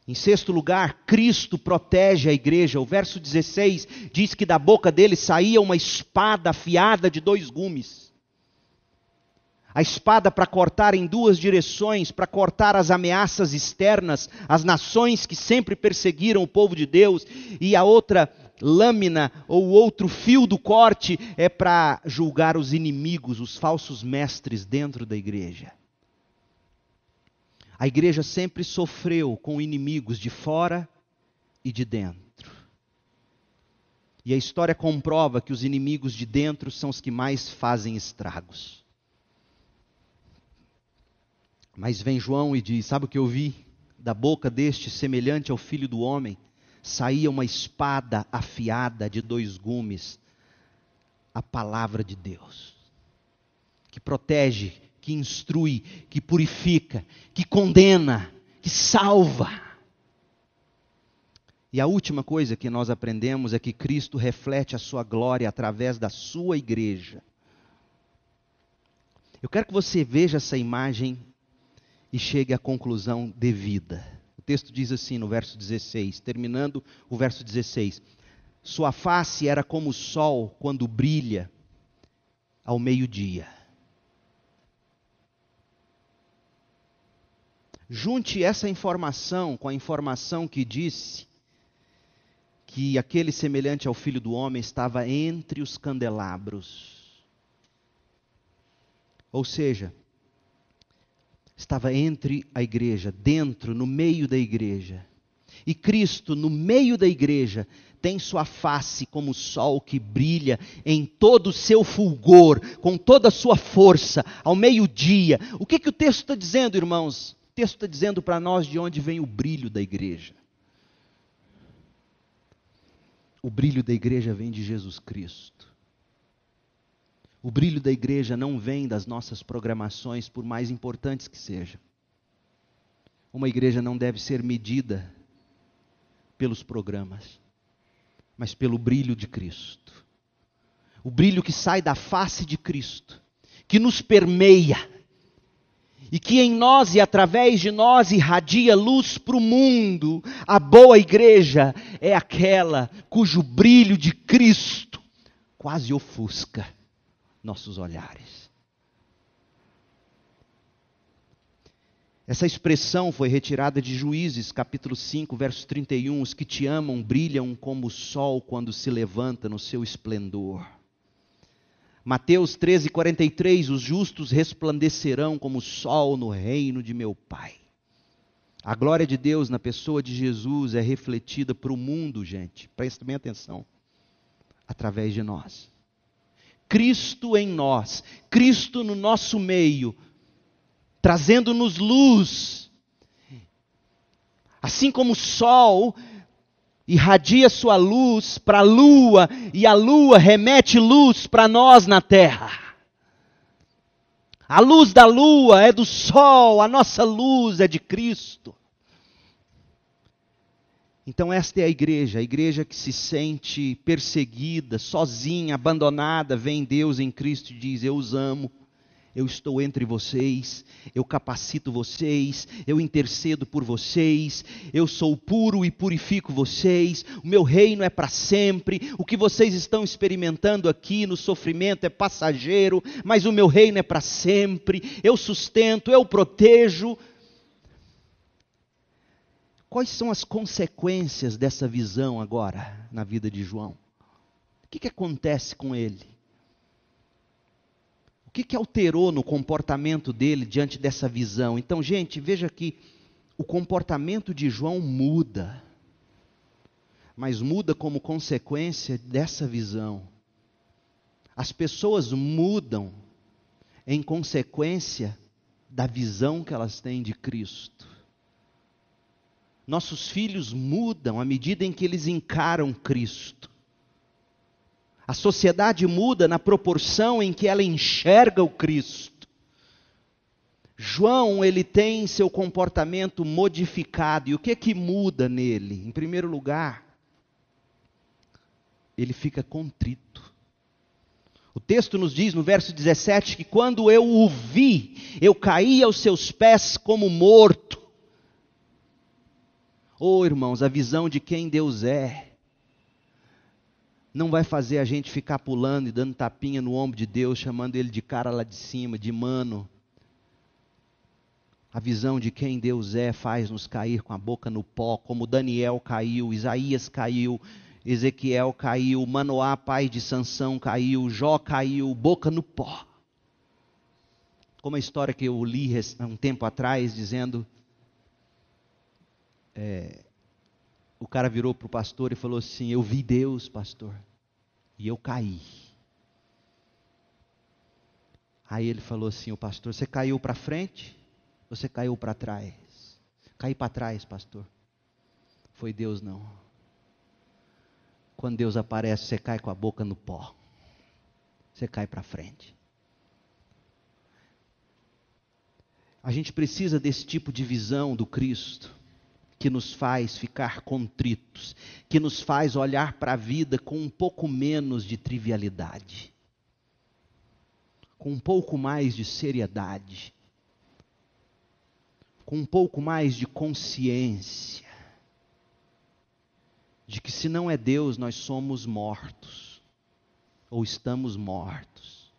A: Em sexto lugar, Cristo protege a igreja. O verso dezesseis diz que da boca dele saía uma espada afiada de dois gumes. A espada para cortar em duas direções, para cortar as ameaças externas, as nações que sempre perseguiram o povo de Deus, e a outra lâmina ou outro fio do corte é para julgar os inimigos, os falsos mestres dentro da igreja. A igreja sempre sofreu com inimigos de fora e de dentro. E a história comprova que os inimigos de dentro são os que mais fazem estragos. Mas vem João e diz, sabe o que eu vi? Da boca deste, semelhante ao Filho do Homem, saía uma espada afiada de dois gumes, a palavra de Deus, que protege, que instrui, que purifica, que condena, que salva. E a última coisa que nós aprendemos é que Cristo reflete a sua glória através da sua igreja. Eu quero que você veja essa imagem e chegue à conclusão devida. O texto diz assim no verso dezesseis, terminando o verso dezesseis. Sua face era como o sol quando brilha ao meio-dia. Junte essa informação com a informação que disse que aquele semelhante ao Filho do Homem estava entre os candelabros. Ou seja, estava entre a igreja, dentro, no meio da igreja. E Cristo, no meio da igreja, tem sua face como o sol que brilha em todo o seu fulgor, com toda a sua força, ao meio-dia. O que, que o texto está dizendo, irmãos? O texto está dizendo para nós de onde vem o brilho da igreja. O brilho da igreja vem de Jesus Cristo. O brilho da igreja não vem das nossas programações, por mais importantes que sejam. Uma igreja não deve ser medida pelos programas, mas pelo brilho de Cristo. O brilho que sai da face de Cristo, que nos permeia, e que em nós e através de nós irradia luz para o mundo. A boa igreja é aquela cujo brilho de Cristo quase ofusca nossos olhares. Essa expressão foi retirada de Juízes, capítulo cinco, verso trinta e um. Os que te amam brilham como o sol quando se levanta no seu esplendor. Mateus treze, quarenta e três, os justos resplandecerão como o sol no reino de meu Pai. A glória de Deus na pessoa de Jesus é refletida para o mundo, gente, presta bem atenção, através de nós. Cristo em nós, Cristo no nosso meio, trazendo-nos luz. Assim como o sol irradia sua luz para a lua, e a lua remete luz para nós na terra. A luz da lua é do sol, a nossa luz é de Cristo. Então esta é a igreja, a igreja que se sente perseguida, sozinha, abandonada, vem Deus em Cristo e diz, eu os amo. Eu estou entre vocês, eu capacito vocês, eu intercedo por vocês, eu sou puro e purifico vocês, o meu reino é para sempre, o que vocês estão experimentando aqui no sofrimento é passageiro, mas o meu reino é para sempre, eu sustento, eu protejo. Quais são as consequências dessa visão agora na vida de João? O que, que acontece com ele? O que, que alterou no comportamento dele diante dessa visão? Então, gente, veja que o comportamento de João muda, mas muda como consequência dessa visão. As pessoas mudam em consequência da visão que elas têm de Cristo. Nossos filhos mudam à medida em que eles encaram Cristo. A sociedade muda na proporção em que ela enxerga o Cristo. João, ele tem seu comportamento modificado. E o que é que muda nele? Em primeiro lugar, ele fica contrito. O texto nos diz no verso dezessete que quando eu o vi, eu caí aos seus pés como morto. Oh, irmãos, a visão de quem Deus é não vai fazer a gente ficar pulando e dando tapinha no ombro de Deus, chamando Ele de cara lá de cima, de mano. A visão de quem Deus é faz-nos cair com a boca no pó, como Daniel caiu, Isaías caiu, Ezequiel caiu, Manoá, pai de Sansão, caiu, Jó caiu, boca no pó. Como a história que eu li há um tempo atrás, dizendo, é, o cara virou para o pastor e falou assim, eu vi Deus, pastor, e eu caí. Aí ele falou assim, o pastor, você caiu para frente? Você caiu para trás? Caí para trás, pastor. Foi Deus não. Quando Deus aparece, você cai com a boca no pó. Você cai para frente. A gente precisa desse tipo de visão do Cristo, que nos faz ficar contritos, que nos faz olhar para a vida com um pouco menos de trivialidade, com um pouco mais de seriedade, com um pouco mais de consciência, de que se não é Deus, nós somos mortos, ou estamos mortos.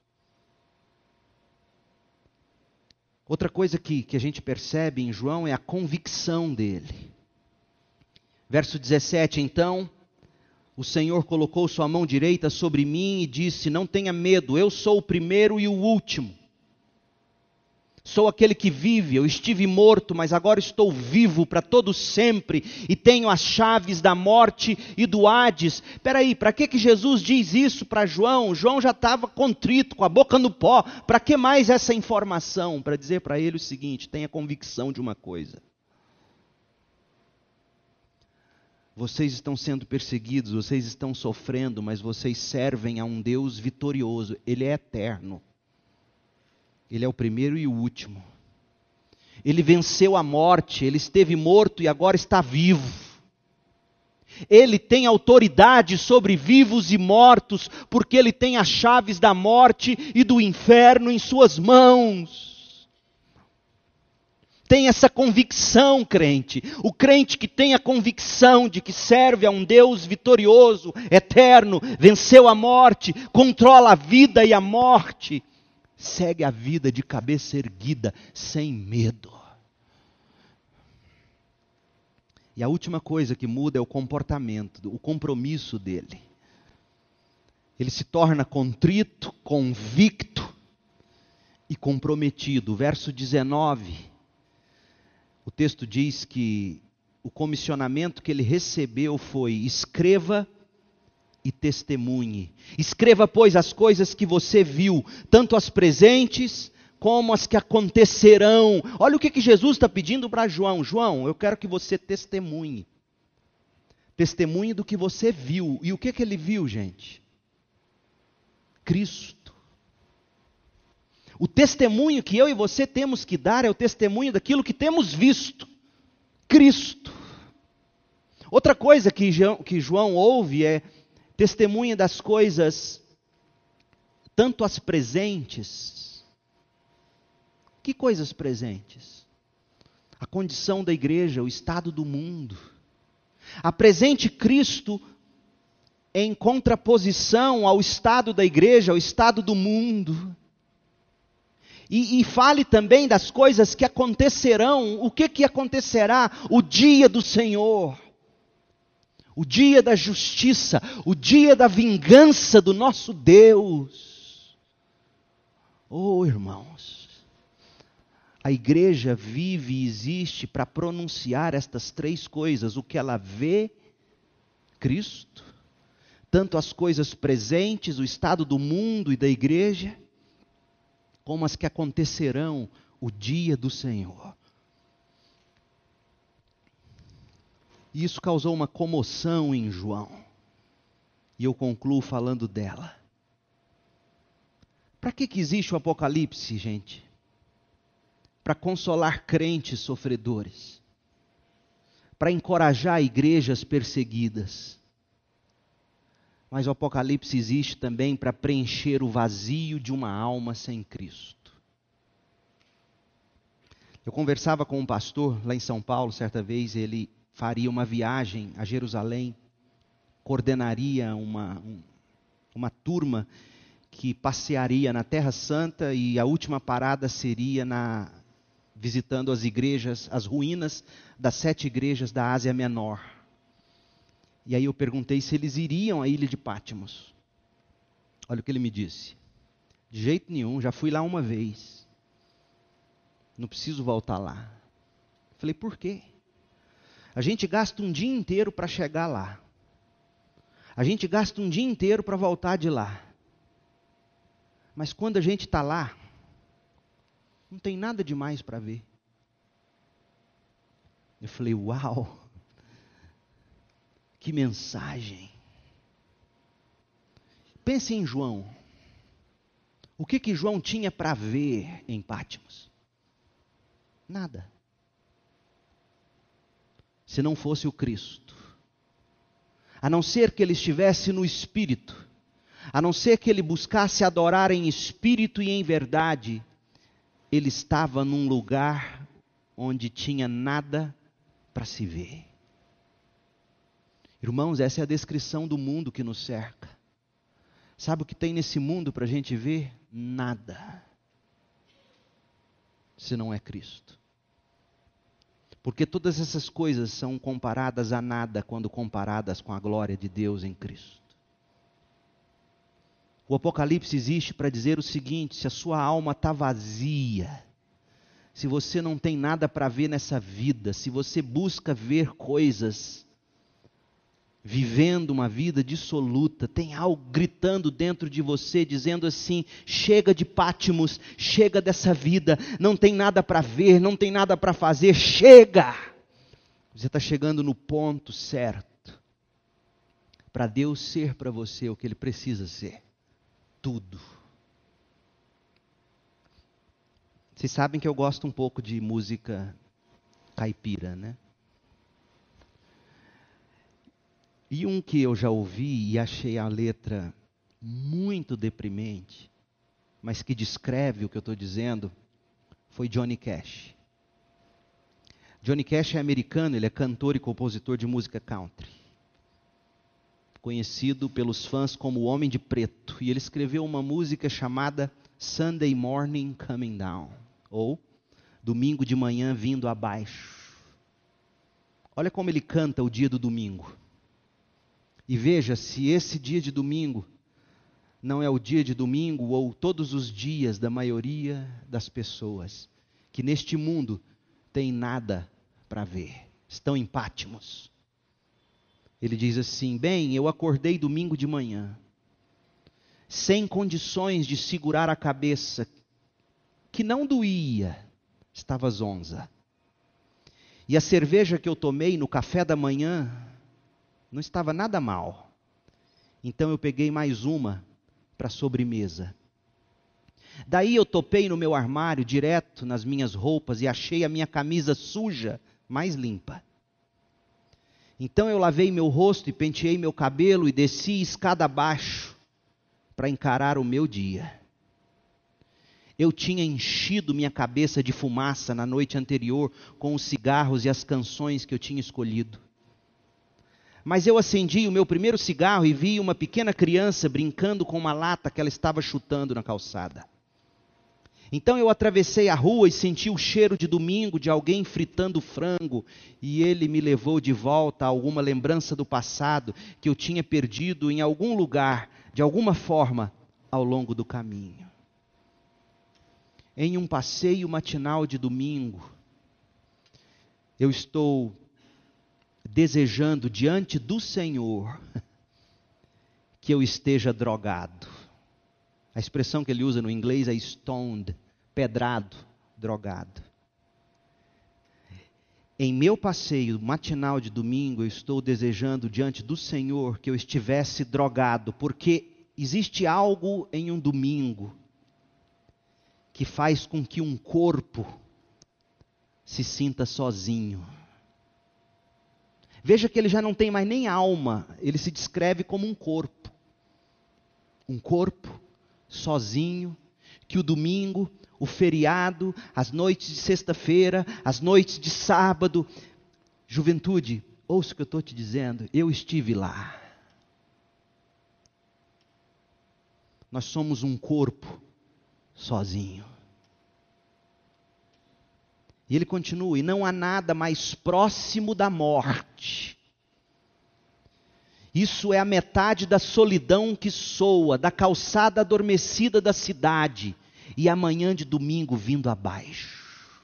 A: Outra coisa que, que a gente percebe em João é a convicção dele. Verso dezessete, então, o Senhor colocou sua mão direita sobre mim e disse, não tenha medo, eu sou o primeiro e o último. Sou aquele que vive, eu estive morto, mas agora estou vivo para todo sempre e tenho as chaves da morte e do Hades. Espera aí, para que que Jesus diz isso para João? João já estava contrito, com a boca no pó. Para que mais essa informação? Para dizer para ele o seguinte, tenha convicção de uma coisa. Vocês estão sendo perseguidos, vocês estão sofrendo, mas vocês servem a um Deus vitorioso. Ele é eterno. Ele é o primeiro e o último. Ele venceu a morte, ele esteve morto e agora está vivo. Ele tem autoridade sobre vivos e mortos, porque ele tem as chaves da morte e do inferno em suas mãos. Tem essa convicção, crente. O crente que tem a convicção de que serve a um Deus vitorioso, eterno, venceu a morte, controla a vida e a morte, segue a vida de cabeça erguida, sem medo. E a última coisa que muda é o comportamento, o compromisso dele. Ele se torna contrito, convicto e comprometido. Verso dezenove, o texto diz que o comissionamento que ele recebeu foi: escreva e testemunhe. Escreva, pois, as coisas que você viu, tanto as presentes como as que acontecerão. Olha o que, que Jesus está pedindo para João. João, eu quero que você testemunhe. Testemunhe do que você viu. E o que, que ele viu, gente? Cristo. O testemunho que eu e você temos que dar é o testemunho daquilo que temos visto. Cristo. Outra coisa que João ouve é testemunha das coisas, tanto as presentes. Que coisas presentes? A condição da igreja, o estado do mundo. Apresente Cristo em contraposição ao estado da igreja, ao estado do mundo. E, e fale também das coisas que acontecerão. O que, que acontecerá? O dia do Senhor. O dia da justiça, o dia da vingança do nosso Deus. Oh, irmãos, a igreja vive e existe para pronunciar estas três coisas: o que ela vê, Cristo, tanto as coisas presentes, o estado do mundo e da igreja, como as que acontecerão, o dia do Senhor. E isso causou uma comoção em João. E eu concluo falando dela. Para que, que existe o Apocalipse, gente? Para consolar crentes sofredores. Para encorajar igrejas perseguidas. Mas o Apocalipse existe também para preencher o vazio de uma alma sem Cristo. Eu conversava com um pastor lá em São Paulo, certa vez, ele faria uma viagem a Jerusalém, coordenaria uma, um, uma turma que passearia na Terra Santa e a última parada seria na, visitando as igrejas, as ruínas das sete igrejas da Ásia Menor. E aí eu perguntei se eles iriam à ilha de Patmos. Olha o que ele me disse. De jeito nenhum, já fui lá uma vez. Não preciso voltar lá. Falei, por quê? A gente gasta um dia inteiro para chegar lá. A gente gasta um dia inteiro para voltar de lá. Mas quando a gente está lá, não tem nada demais para ver. Eu falei, uau! Que mensagem! Pense em João. O que que João tinha para ver em Patmos? Nada. Se não fosse o Cristo. A não ser que ele estivesse no Espírito. A não ser que ele buscasse adorar em espírito e em verdade. Ele estava num lugar onde tinha nada para se ver. Irmãos, essa é a descrição do mundo que nos cerca. Sabe o que tem nesse mundo para a gente ver? Nada. Se não é Cristo. Porque todas essas coisas são comparadas a nada quando comparadas com a glória de Deus em Cristo. O Apocalipse existe para dizer o seguinte: se a sua alma está vazia, se você não tem nada para ver nessa vida, se você busca ver coisas, vivendo uma vida dissoluta, tem algo gritando dentro de você, dizendo assim, chega de Patmos, chega dessa vida, não tem nada para ver, não tem nada para fazer, chega! Você está chegando no ponto certo, para Deus ser para você o que Ele precisa ser, tudo. Vocês sabem que eu gosto um pouco de música caipira, né? E um que eu já ouvi e achei a letra muito deprimente, mas que descreve o que eu estou dizendo, foi Johnny Cash. Johnny Cash é americano, ele é cantor e compositor de música country. Conhecido pelos fãs como o Homem de Preto. E ele escreveu uma música chamada Sunday Morning Coming Down, ou Domingo de Manhã Vindo Abaixo. Olha como ele canta o dia do domingo. E veja se esse dia de domingo não é o dia de domingo ou todos os dias da maioria das pessoas que neste mundo tem nada para ver, estão em Patmos. Ele diz assim, bem, eu acordei domingo de manhã, sem condições de segurar a cabeça, que não doía, estava zonza. E a cerveja que eu tomei no café da manhã não estava nada mal. Então eu peguei mais uma para a sobremesa. Daí eu topei no meu armário, direto nas minhas roupas, e achei a minha camisa suja, mais limpa. Então eu lavei meu rosto e penteei meu cabelo e desci escada abaixo para encarar o meu dia. Eu tinha enchido minha cabeça de fumaça na noite anterior com os cigarros e as canções que eu tinha escolhido. Mas eu acendi o meu primeiro cigarro e vi uma pequena criança brincando com uma lata que ela estava chutando na calçada. Então eu atravessei a rua e senti o cheiro de domingo de alguém fritando frango, e ele me levou de volta a alguma lembrança do passado que eu tinha perdido em algum lugar, de alguma forma, ao longo do caminho. Em um passeio matinal de domingo, eu estou desejando diante do Senhor que eu esteja drogado. A expressão que ele usa no inglês é stoned, pedrado, drogado. Em meu passeio matinal de domingo, eu estou desejando diante do Senhor que eu estivesse drogado, porque existe algo em um domingo que faz com que um corpo se sinta sozinho. Veja que ele já não tem mais nem alma, ele se descreve como um corpo. Um corpo sozinho, que o domingo, o feriado, as noites de sexta-feira, as noites de sábado, Juventude, ouça o que eu estou te dizendo, eu estive lá. Nós somos um corpo sozinho. E ele continua, e não há nada mais próximo da morte. Isso é a metade da solidão que soa, da calçada adormecida da cidade, e a manhã de domingo vindo abaixo.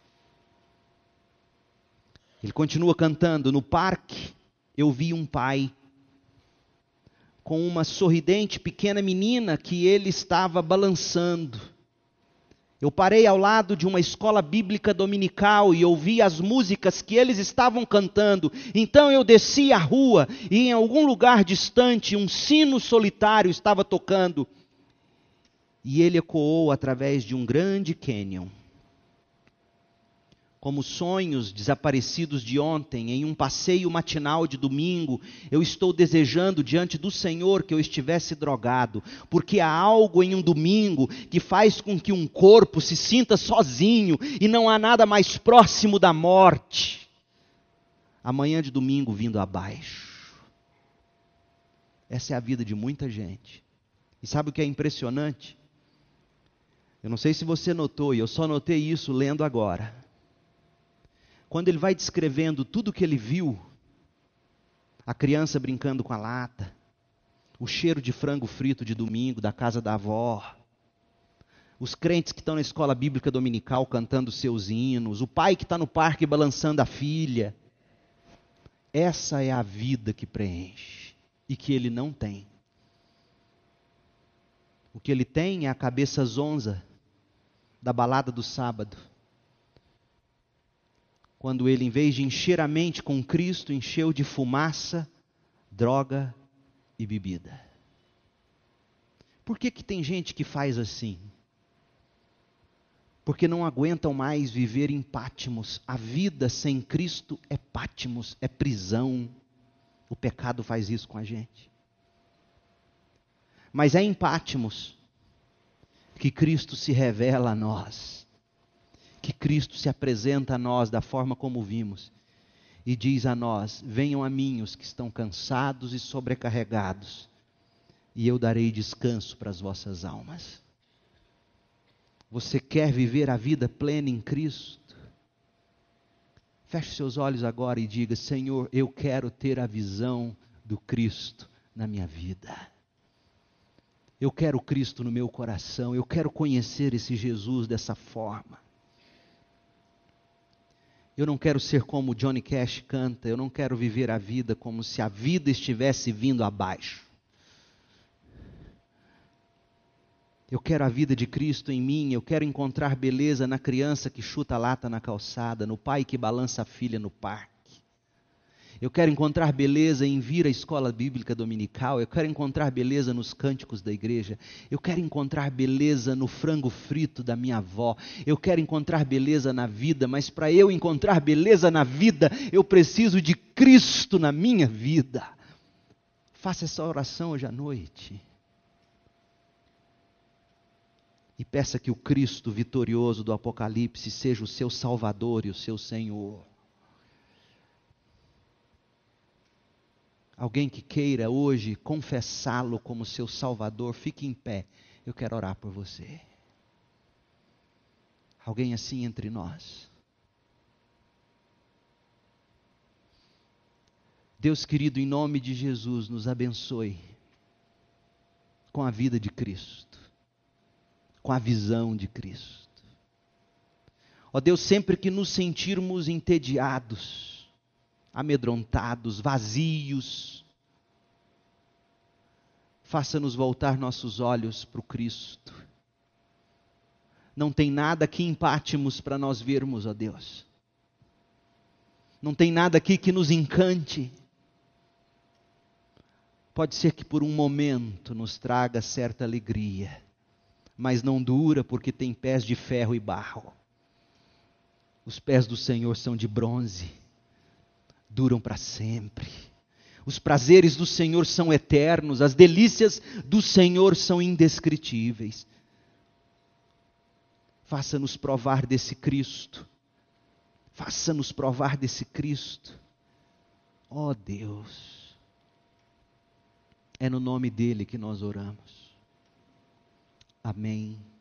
A: Ele continua cantando, no parque eu vi um pai, com uma sorridente pequena menina que ele estava balançando. Eu parei ao lado de uma escola bíblica dominical e ouvi as músicas que eles estavam cantando. Então eu desci a rua e em algum lugar distante um sino solitário estava tocando. E ele ecoou através de um grande cânion. Como sonhos desaparecidos de ontem, em um passeio matinal de domingo, eu estou desejando diante do Senhor que eu estivesse drogado, porque há algo em um domingo que faz com que um corpo se sinta sozinho e não há nada mais próximo da morte. Amanhã de domingo vindo abaixo. Essa é a vida de muita gente. E sabe o que é impressionante? Eu não sei se você notou, e eu só notei isso lendo agora. Quando ele vai descrevendo tudo o que ele viu, a criança brincando com a lata, o cheiro de frango frito de domingo da casa da avó, os crentes que estão na escola bíblica dominical cantando seus hinos, o pai que está no parque balançando a filha. Essa é a vida que preenche e que ele não tem. O que ele tem é a cabeça zonza da balada do sábado. Quando ele, em vez de encher a mente com Cristo, encheu de fumaça, droga e bebida. Por que que tem gente que faz assim? Porque não aguentam mais viver em Patmos. A vida sem Cristo é Patmos, é prisão. O pecado faz isso com a gente. Mas é em Patmos que Cristo se revela a nós. Que Cristo se apresenta a nós da forma como vimos e diz a nós, venham a mim os que estão cansados e sobrecarregados e eu darei descanso para as vossas almas. Você quer viver a vida plena em Cristo? Feche seus olhos agora e diga, Senhor, eu quero ter a visão do Cristo na minha vida. Eu quero Cristo no meu coração, eu quero conhecer esse Jesus dessa forma. Eu não quero ser como Johnny Cash canta, eu não quero viver a vida como se a vida estivesse vindo abaixo. Eu quero a vida de Cristo em mim, eu quero encontrar beleza na criança que chuta a lata na calçada, no pai que balança a filha no parque. Eu quero encontrar beleza em vir à escola bíblica dominical. Eu quero encontrar beleza nos cânticos da igreja. Eu quero encontrar beleza no frango frito da minha avó. Eu quero encontrar beleza na vida, mas para eu encontrar beleza na vida, eu preciso de Cristo na minha vida. Faça essa oração hoje à noite. E peça que o Cristo vitorioso do Apocalipse seja o seu Salvador e o seu Senhor. Alguém que queira hoje confessá-lo como seu Salvador, fique em pé. Eu quero orar por você. Alguém assim entre nós? Deus querido, em nome de Jesus, nos abençoe com a vida de Cristo, com a visão de Cristo. Ó Deus, sempre que nos sentirmos entediados, amedrontados, vazios, faça-nos voltar nossos olhos para o Cristo. Não tem nada aqui em Patmos para nós vermos, ó Deus. Não tem nada aqui que nos encante. Pode ser que por um momento nos traga certa alegria, mas não dura porque tem pés de ferro e barro. Os pés do Senhor são de bronze. Duram para sempre. Os prazeres do Senhor são eternos, as delícias do Senhor são indescritíveis. Faça-nos provar desse Cristo. Faça-nos provar desse Cristo. Ó Deus, é no nome dele que nós oramos. Amém.